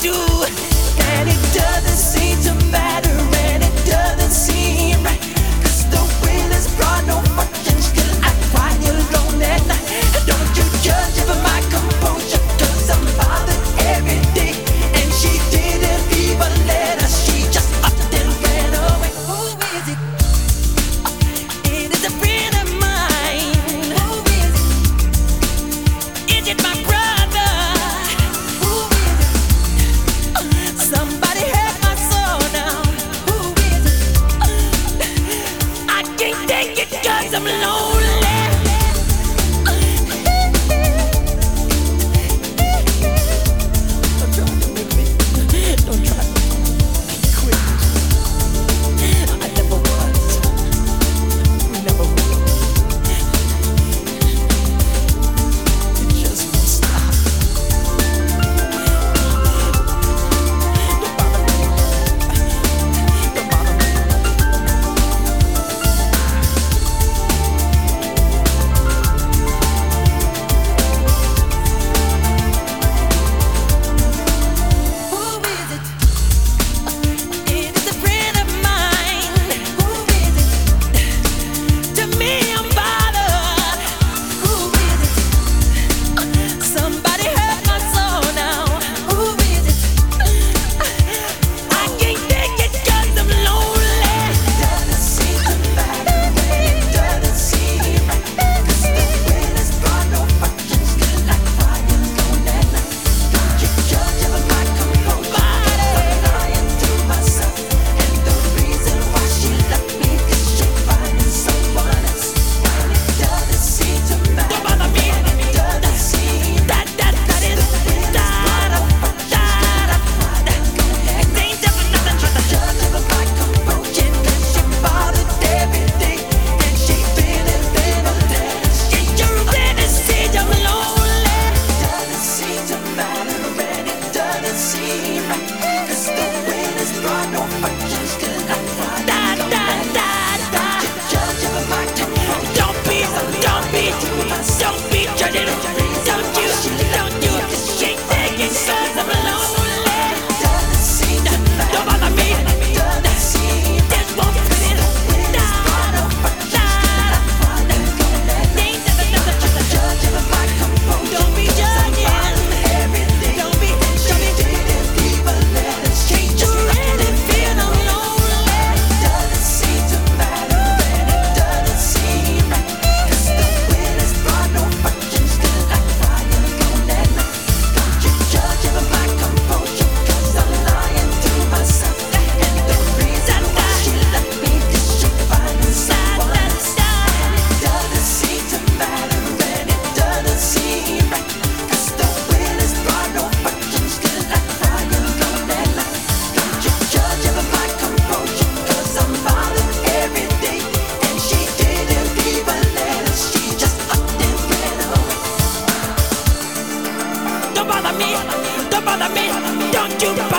do. And it doesn't seem to matter, and it doesn't seem right. 'Cause the wind has brought no fortune, still I cry alone at night. Don't you judge over my composure, 'cause I'm bothered every day. And she didn't even let us, she just upped and ran away. Who is it? It is a friend of mine. Who is it? Is it my brother? Who is it? Somebody hurt my soul now. Who is it? I can't take it 'cause I'm lonely. Don't try to quit. I never was. We never will. It just won't stop. Don't bother me. Don't bother me. Who is it? It is a friend of mine. Who is it? To me, I'm bothered. Who is it? Somebody hurt my soul now. Who is it? I can't take it 'cause I'm lonely. Doesn't seem to matter, and it doesn't seem right. 'Cause the wind has brought no fortune, still I cry alone at night. Don't you judge over my composure, 'cause I'm lying to myself. And the reason why she left me, 'cause she's finding someone else. And it doesn't seem to matter. Don't bother me. And it doesn't seem that is da da da. It ain't ever nothing but the judge over my composure, 'cause she bothered every day. And she didn't even dare. She didn't see I'm lonely. Doesn't seem to matter, and it doesn't seem right. 'Cause the wind has brought no fortune, still I cry alone at night. Don't you judge over my composure. Don't be judging. Don't you, 'cause she ain't taking 'cause I'm lonely. Doesn't seem to matter. Don't bother me. Doesn't seem this won't fit in. Ain't never nothing but the judge over my composure. Don't be judging. Don't be didn't even let us change. You really feel I'm lonely. Doesn't seem to matter, and it doesn't seem right. 'Cause the wind has brought no fortune, still I cry alone at night. Don't you judge over my composure, 'cause I'm lying to myself. And the reason why she left me, 'cause she's finding someone else. And it doesn't seem to matter, and it doesn't seem right. 'Cause the wind has brought no fortune, still I cry alone at night. Don't you judge over my composure, 'cause I'm bothered every day. And she didn't even let us, she just upped and ran away. Don't bother me, don't you